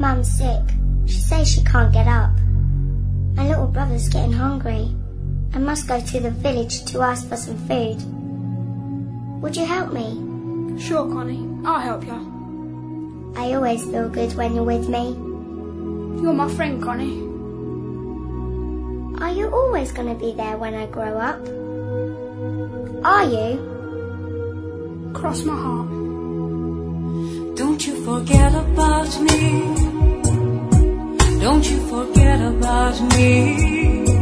Mum's sick. She says she can't get up. My little brother's getting hungry. I must go to the village to ask for some food. Would you help me? Sure, Connie. I'll help you. I always feel good when you're with me. You're my friend, Connie. Are you always going to be there when I grow up? Are you? Cross my heart. Don't you forget about me. Don't you forget about me.